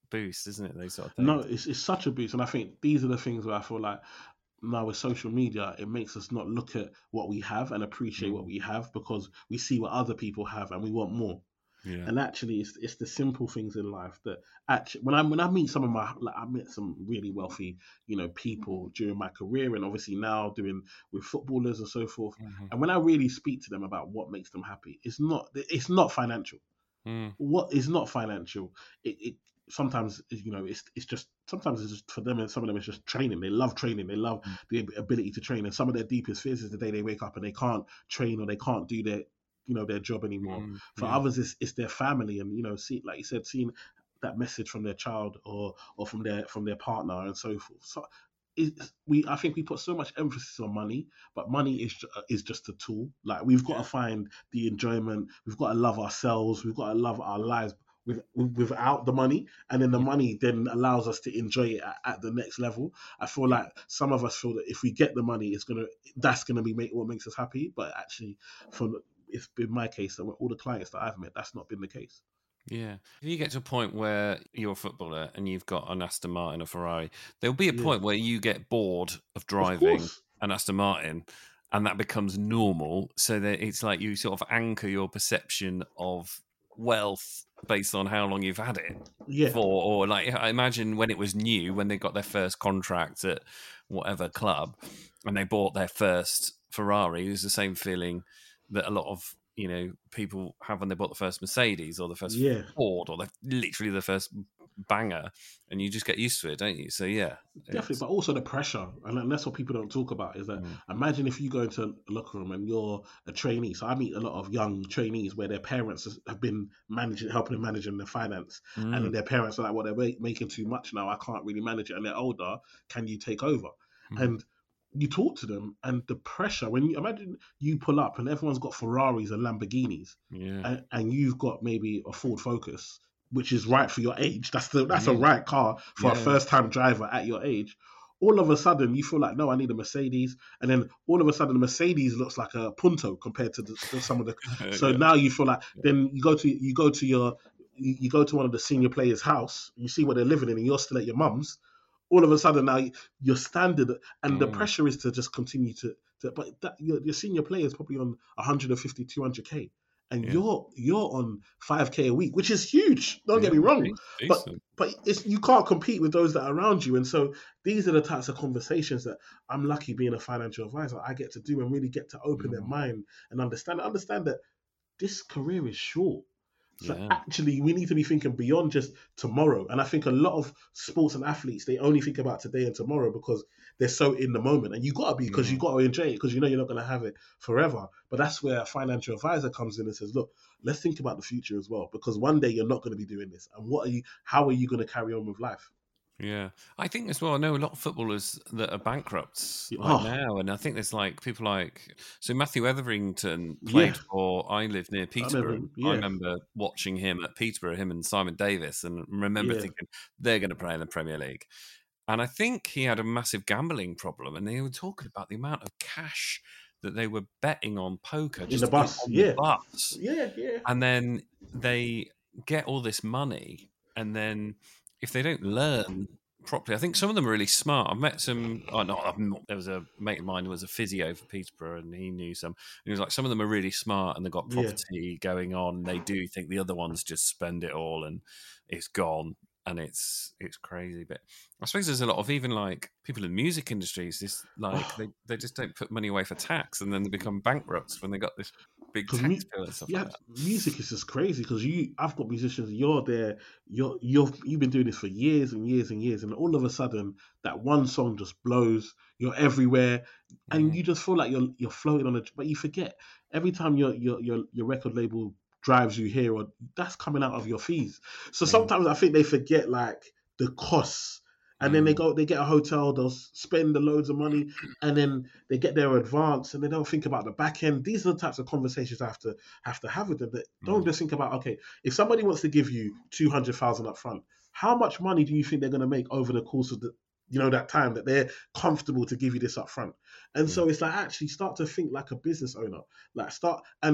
boost, isn't it? Those sort of No, things. it's it's such a boost, and I think these are the things where I feel like now with social media, it makes us not look at what we have and appreciate mm. what we have, because we see what other people have and we want more. Yeah. And actually, it's it's the simple things in life that actually, when I when I meet some of my, like, I met some really wealthy, you know, people during my career, and obviously now doing with footballers and so forth. Mm-hmm. And when I really speak to them about what makes them happy, it's not it's not financial. Mm. What is not financial? It, it sometimes, you know, it's it's just sometimes it's just for them, and some of them it's just training. They love training. They love mm. the ability to train. And some of their deepest fears is the day they wake up and they can't train or they can't do their, you know, their job anymore. Mm, For yeah. others, it's, it's their family, and, you know, see, like you said, seeing that message from their child or or from their from their partner and so forth. So it's, we, I think we put so much emphasis on money, but money is is just a tool. Like, we've got yeah. to find the enjoyment. We've got to love ourselves. We've got to love our lives with, without the money, and then the yeah. money then allows us to enjoy it at, at the next level. I feel yeah. like some of us feel that if we get the money, it's gonna that's gonna be make, what makes us happy. But actually, from it's been my case, and all the clients that I've met, that's not been the case. Yeah. If you get to a point where you're a footballer and you've got an Aston Martin or Ferrari, there'll be a yeah. point where you get bored of driving of an Aston Martin, and that becomes normal. So that it's like you sort of anchor your perception of wealth based on how long you've had it yeah. for. Or like, I imagine when it was new, when they got their first contract at whatever club and they bought their first Ferrari, it was the same feeling that a lot of, you know, people have when they bought the first Mercedes or the first yeah. Ford or the, literally the first banger, and you just get used to it, don't you? So yeah, definitely. But also the pressure, and that's what people don't talk about, is that mm. imagine if you go into a locker room and you're a trainee. So I meet a lot of young trainees where their parents have been managing, helping them managing their finance, mm. and then their parents are like, well, they're making too much now, I can't really manage it, and they're older, can you take over? Mm. And you talk to them, and the pressure, when you imagine you pull up and everyone's got Ferraris and Lamborghinis, yeah. and, and you've got maybe a Ford Focus, which is right for your age. That's the that's yeah. a right car for yeah. a first time driver at your age. All of a sudden, you feel like, no, I need a Mercedes, and then all of a sudden, the Mercedes looks like a Punto compared to, the, to some of the. So yeah. now you feel like, then you go to you go to your you go to one of the senior players' house, you see what they're living in, and you're still at your mum's. All of a sudden now your standard, and mm. the pressure is to just continue to, to but that, your, your senior player is probably on one fifty, two hundred K, and yeah. you're you're on five K a week, which is huge. Don't yeah, get me wrong, but but it's, you can't compete with those that are around you. And so these are the types of conversations that I'm lucky being a financial advisor, I get to do, and really get to open mm. their mind and understand understand that this career is short. So yeah. actually, we need to be thinking beyond just tomorrow. And I think a lot of sports and athletes, they only think about today and tomorrow because they're so in the moment. And you got to be, because mm. you got to enjoy it, because you know you're not going to have it forever. But that's where a financial advisor comes in and says, look, let's think about the future as well, because one day you're not going to be doing this. And what are you? How are you going to carry on with life? Yeah, I think as well, I know a lot of footballers that are bankrupts like oh. now, and I think there's like people like, so Matthew Etherington played yeah. for, I live near Peterborough. I remember, yeah. I remember watching him at Peterborough, him and Simon Davis, and remember yeah. thinking they're going to play in the Premier League. And I think he had a massive gambling problem, and they were talking about the amount of cash that they were betting on poker just in the bus, on yeah, the bus. yeah, yeah, and then they get all this money, and then if they don't learn properly, I think some of them are really smart. I've met some, oh no, I've not, there was a mate of mine who was a physio for Peterborough, and he knew some. And he was like, some of them are really smart and they've got property yeah. going on. They do think the other ones just spend it all and it's gone. And it's it's crazy. But I suppose there's a lot of even like people in music industries, this like they, they just don't put money away for tax, and then they become bankrupts when they got this big tax mu- bill and stuff yeah, like that. Music is just crazy because you I've got musicians, you're there, you're you've you've been doing this for years and years and years, and all of a sudden that one song just blows, you're everywhere, and mm. you just feel like you're you're floating on a, but you forget every time your your your your record label drives you here, or that's coming out of your fees. So sometimes I think they forget like the costs, and mm. then they go, they get a hotel, they'll spend the loads of money, and then they get their advance, and they don't think about the back end. These are the types of conversations I have to have to have with them. That don't mm. just think about, okay, if somebody wants to give you two hundred thousand up front, how much money do you think they're going to make over the course of the, you know, that time that they're comfortable to give you this up front? And mm. so it's like, actually start to think like a business owner, like start and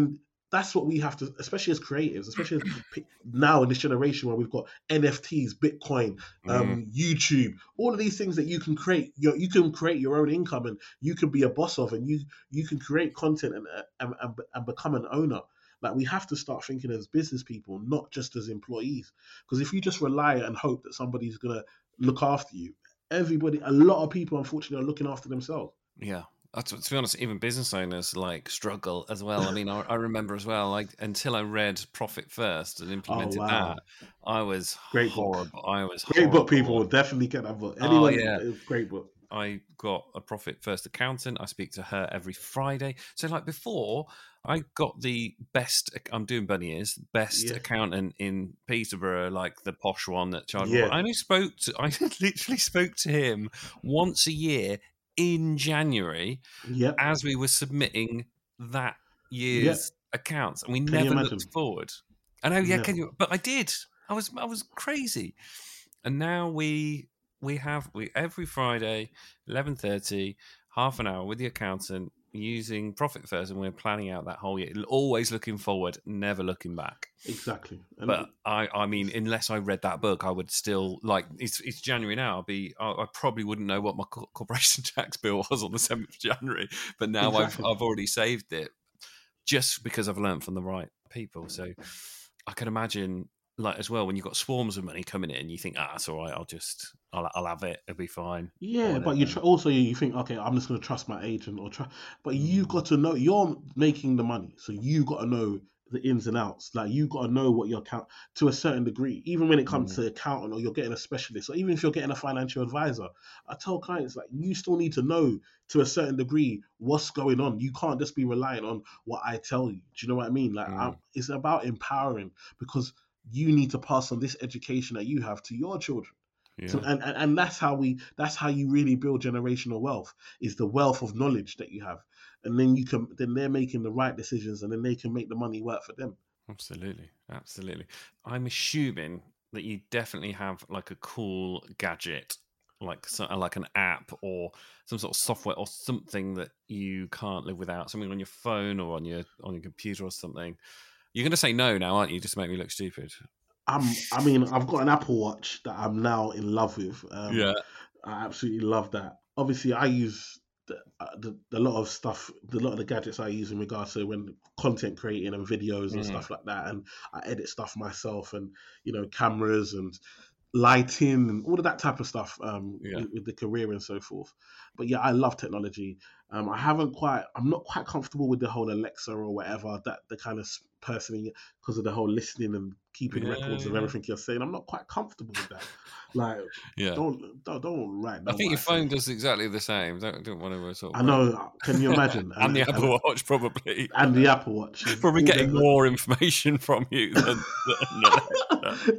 that's what we have to, especially as creatives, especially as now in this generation where we've got N F Ts, Bitcoin, um, mm. YouTube, all of these things that you can create. You, you can create your own income, and you can be a boss of, and you you can create content and and, and, and become an owner. Like, we have to start thinking as business people, not just as employees. Because if you just rely and hope that somebody's gonna look after you, everybody, a lot of people, unfortunately, are looking after themselves. Yeah. To, to be honest, even business owners like struggle as well. I mean, I, I remember as well, like until I read Profit First and implemented oh, wow. that, I was great horrible. Book. I was great horrible. book. People will definitely get that book. Anyone, oh, yeah. Great book. I got a Profit First accountant. I speak to her every Friday. So, like before, I got the best. I'm doing bunny ears. Best yeah. accountant in Peterborough, like the posh one that charged. Yeah. I only spoke to. I literally spoke to him once a year. In January, yep. as we were submitting that year's yep. accounts, and we can never looked forward. I know, yeah, no. can you? But I did. I was, I was crazy. And now we we have we every Friday, eleven thirty, half an hour with the accountant using Profit First, and we're planning out that whole year. Always looking forward, never looking back. Exactly. And but I, I mean, unless I read that book, I would still like. It's it's January now. I'll be. I, I probably wouldn't know what my co- corporation tax bill was on the seventh of January. But now exactly. I've I've already saved it, just because I've learned from the right people. So I can imagine, like as well, when you've got swarms of money coming in, you think, ah, that's all right. I'll just, I'll, I'll have it. It'll be fine. Yeah, but you tr- also you think, okay, I'm just going to trust my agent or try. But mm. you got to know you're making the money, so you got to know the ins and outs. Like, you got to know what your account to a certain degree. Even when it comes mm. to accountant, or you're getting a specialist, or even if you're getting a financial advisor, I tell clients, like, you still need to know to a certain degree what's going on. You can't just be relying on what I tell you. Do you know what I mean? Like, mm. I'm, it's about empowering, because you need to pass on this education that you have to your children. Yeah. So, and, and, and that's how we that's how you really build generational wealth, is the wealth of knowledge that you have. And then you can then they're making the right decisions, and then they can make the money work for them. Absolutely. Absolutely. I'm assuming that you definitely have like a cool gadget, like like an app or some sort of software or something that you can't live without, something on your phone or on your on your computer or something. You're going to say no now, aren't you? Just to make me look stupid. I'm, I mean, I've got an Apple Watch that I'm now in love with. Um, yeah. I absolutely love that. Obviously, I use the, the, the lot of stuff, the lot of the gadgets I use in regards to when content creating and videos and mm. stuff like that. And I edit stuff myself, and, you know, cameras and lighting and all of that type of stuff um, yeah. with, with the career and so forth. But yeah, I love technology. Um, I haven't quite, I'm not quite comfortable with the whole Alexa or whatever, that the kind of person, because of the whole listening and keeping yeah, records yeah. of everything you're saying. I'm not quite comfortable with that. Like, yeah. don't, don't, don't write. I think your phone does exactly the same. Don't, don't want to sort of. I know. Can you imagine? and, and the Apple and, Watch probably. And the Apple Watch. Probably getting the, more information from you than. than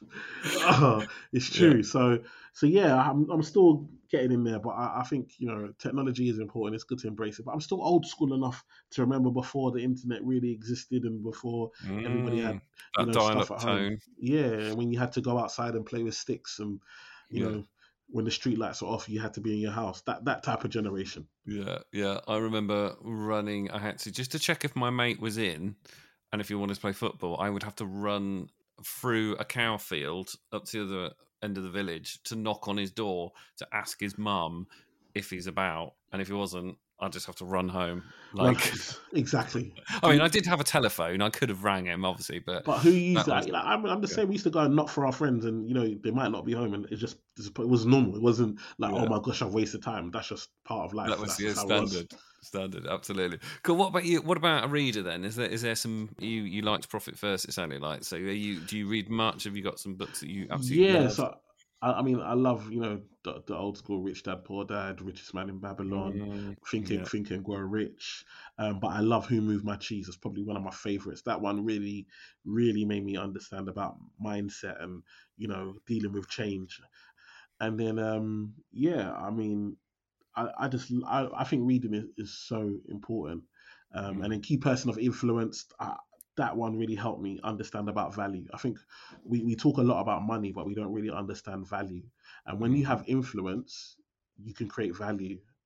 oh, it's true. Yeah. So, so yeah, I'm, I'm still getting in there, but I, I think, you know, technology is important. It's good to embrace it, but I'm still old school enough to remember before the internet really existed and before mm, everybody had, you know, stuff at home. Yeah, when you had to go outside and play with sticks, and you yeah. know, when the street lights are off, you had to be in your house. That that type of generation. Yeah, yeah. I remember running. I had to just to check if my mate was in, and if he wanted to play football, I would have to run through a cow field up to the end of the village to knock on his door to ask his mum if he's about, and if he wasn't, I'd just have to run home. Like, exactly. I mean, I did have a telephone. I could have rang him, obviously, but but who used that? that? Was, like, I'm, I'm the yeah. same. We used to go and knock for our friends, and you know, they might not be home, and it just it was normal. It wasn't like, yeah. oh my gosh, I've wasted time. That's just part of life. That was the standard. Standard, absolutely. Cool. What about you? What about a reader then? Is there is there some you you liked Profit First? It sounded like. So, are you do you read much? Have you got some books that you absolutely yeah? love? So, I, I mean, I love, you know, the, the old school Rich Dad Poor Dad, Richest Man in Babylon, mm, Think and yeah. Think and Grow Rich. Um, but I love Who Moved My Cheese. It's probably one of my favorites. That one really, really made me understand about mindset and, you know, dealing with change. And then, um, yeah, I mean. I, I just I, I think reading is, is so important, um, mm. and then Key Person of Influence, uh, that one really helped me understand about value. I think we, we talk a lot about money, but we don't really understand value. And when you have influence, you can create value.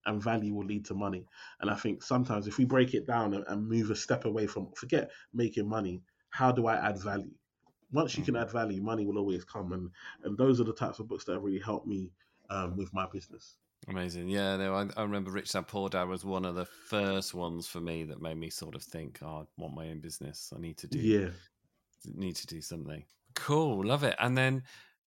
and value will lead to money. And I think sometimes if we break it down and, and move a step away from, forget making money, how do I add value? Once you can add value, money will always come. And, and those are the types of books that have really helped me um, with my business. Amazing. Yeah, no, I, I remember Rich Dad Poor Dad was one of the first ones for me that made me sort of think, oh, I want my own business. I need to do, yeah. need to do something. Cool. Love it. And then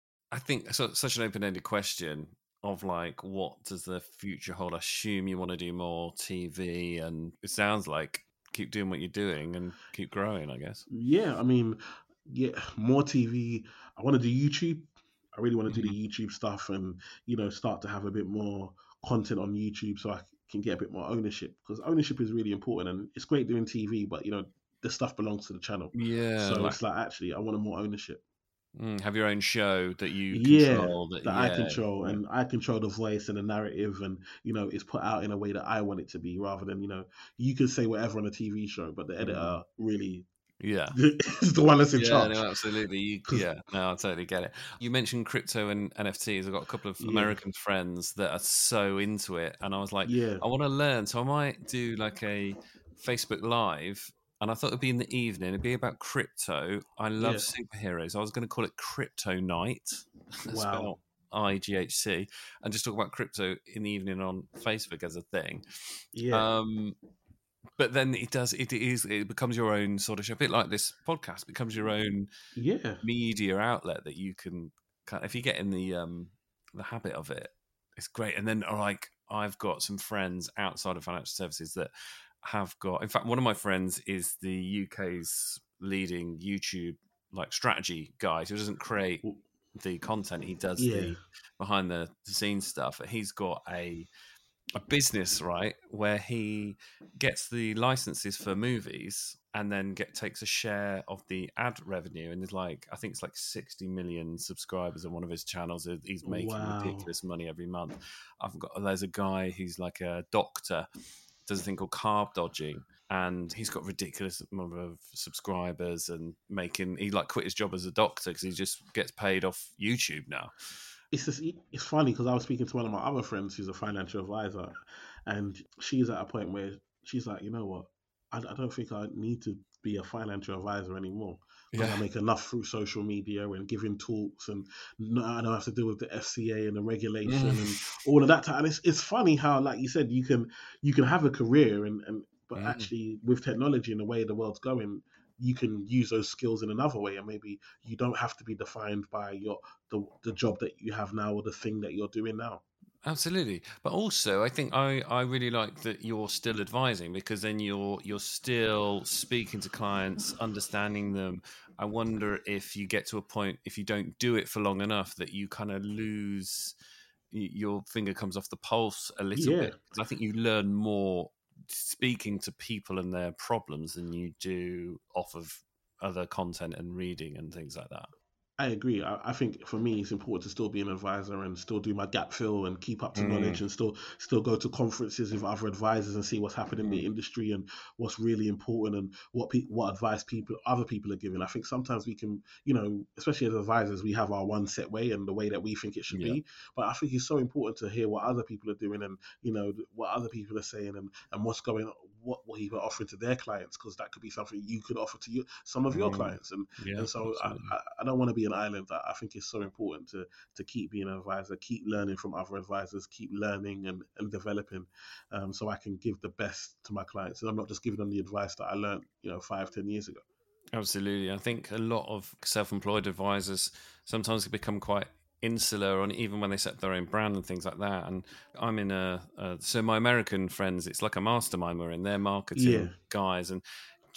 I think so, such an open-ended question of like, what does the future hold? I assume you want to do more T V, and it sounds like keep doing what you're doing and keep growing, I guess. Yeah. I mean, yeah, more T V. I want to do YouTube. I really want to do the YouTube stuff and, you know, start to have a bit more content on YouTube so I can get a bit more ownership, because ownership is really important. And it's great doing T V, but, you know, the stuff belongs to the channel. Yeah. So like, it's like, actually, I want more ownership. Mm, have your own show that you yeah, control. That, that yeah, I control. yeah. And I control the voice and the narrative, and, you know, it's put out in a way that I want it to be, rather than, you know, you can say whatever on a T V show, but the editor mm. really... Yeah, is the one that's in yeah, charge. No, absolutely. You, yeah, no, I totally get it. You mentioned crypto and N F Ts. I've got a couple of yeah. American friends that are so into it, and I was like, yeah. I want to learn, so I might do like a Facebook Live. And I thought it'd be in the evening. It'd be about crypto. I love yeah. superheroes. I was going to call it Crypto Night. Wow. I G H C, and just talk about crypto in the evening on Facebook as a thing. Yeah. Um, But then it does. It is. It becomes your own sort of show, a bit like this podcast. Becomes your own yeah. media outlet that you can. If you get in the um, the habit of it, it's great. And then, like, I've got some friends outside of financial services that have got. In fact, one of my friends is the U K's leading YouTube like strategy guy who doesn't create the content. He does yeah. the behind the, the scenes stuff. He's got a. a business, right, where he gets the licenses for movies and then get takes a share of the ad revenue, and there's like I think it's like sixty million subscribers on one of his channels. He's making wow. ridiculous money every month. I've got there's a guy who's like a doctor, does a thing called carb dodging, and he's got ridiculous number of subscribers and making he like quit his job as a doctor because he just gets paid off YouTube now. It's just, it's funny because I was speaking to one of my other friends who's a financial advisor, and she's at a point where she's like, you know what, I, I don't think I need to be a financial advisor anymore. Yeah. I make enough through social media and giving talks, and I don't have to deal with the F C A and the regulation mm. and all of that. And it's it's funny how, like you said, you can you can have a career, and, and but mm. actually with technology and the way the world's going, you can use those skills in another way, and maybe you don't have to be defined by your the, the job that you have now or the thing that you're doing now. Absolutely. But also I think I, I really like that you're still advising, because then you're you're still speaking to clients, understanding them. I wonder if you get to a point, if you don't do it for long enough, that you kind of lose, your finger comes off the pulse a little yeah. bit. Because I think you learn more speaking to people and their problems than you do off of other content and reading and things like that. I agree. I, I think for me, it's important to still be an advisor and still do my gap fill and keep up to mm. knowledge, and still still go to conferences with other advisors and see what's happening mm. in the industry and what's really important and what pe- what advice people other people are giving. I think sometimes we can, you know, especially as advisors, we have our one set way and the way that we think it should yeah. be. But I think it's so important to hear what other people are doing and, you know, what other people are saying and, and what's going on, what what people are offering to their clients, because that could be something you could offer to you, some of your mm. clients. And yeah, and so I, I, I don't want to be an island. I think it's so important to to keep being an advisor, keep learning from other advisors, keep learning and, and developing, um, so I can give the best to my clients. And I'm not just giving them the advice that I learned, you know, five, ten years ago. Absolutely. I think a lot of self-employed advisors sometimes become quite insular on even when they set their own brand and things like that. And I'm in a, a so my American friends, it's like a mastermind we're in, they're marketing yeah. guys, and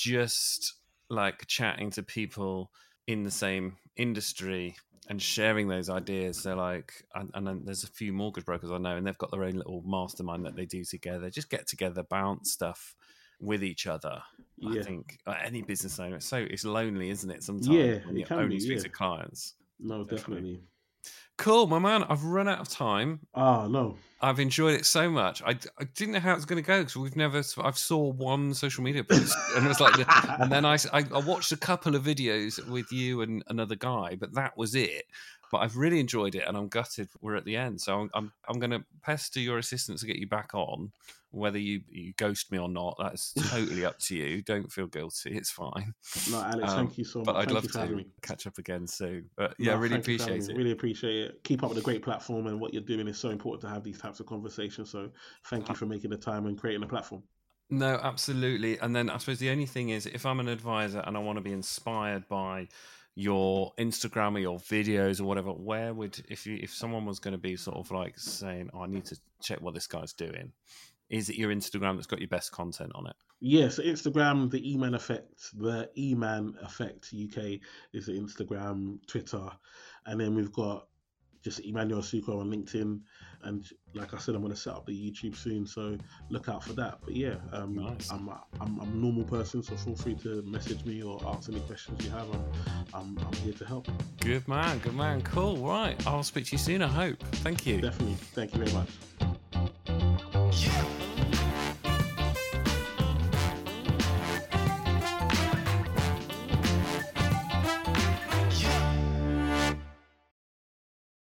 just like chatting to people in the same industry and sharing those ideas. They're like, and, and then there's a few mortgage brokers I know, and they've got their own little mastermind that they do together, just get together, bounce stuff with each other. Yeah. I think uh, any business owner, it's so it's lonely, isn't it? Sometimes yeah, when you can only be, speak yeah. to clients. No, definitely. definitely. Cool, my man. I've run out of time. Oh, no. I've enjoyed it so much. I, I didn't know how it was going to go because we've never. I've saw one social media post and it was like, and then I, I I watched a couple of videos with you and another guy, but that was it. But I've really enjoyed it, and I'm gutted we're at the end. So I'm I'm, I'm going to pester your assistant to get you back on. Whether you, you ghost me or not, that's totally up to you. Don't feel guilty. It's fine. No, Alex, um, thank you so much. But I'd thank love to catch up again soon. But yeah, no, really appreciate it. Really appreciate it. Keep up with a great platform, and what you're doing is so important to have these types of conversations. So thank you for making the time and creating a platform. No, absolutely. And then I suppose the only thing is, if I'm an advisor and I want to be inspired by your Instagram or your videos or whatever, where would, if you, if someone was going to be sort of like saying, oh, I need to check what this guy's doing, is it your Instagram that's got your best content on it? Yes, yeah, so Instagram, the E-Man Effect, the E-Man Effect U K is the Instagram, Twitter, and then we've got just Emmanuel Suko on LinkedIn, and like I said, I'm going to set up the YouTube soon, so look out for that. But yeah, um, nice. I'm, I'm I'm a normal person, so feel free to message me or ask any questions you have. I'm, I'm, I'm here to help. Good man, good man, cool. Right, I'll speak to you soon, I hope. Thank you. Definitely. Thank you very much.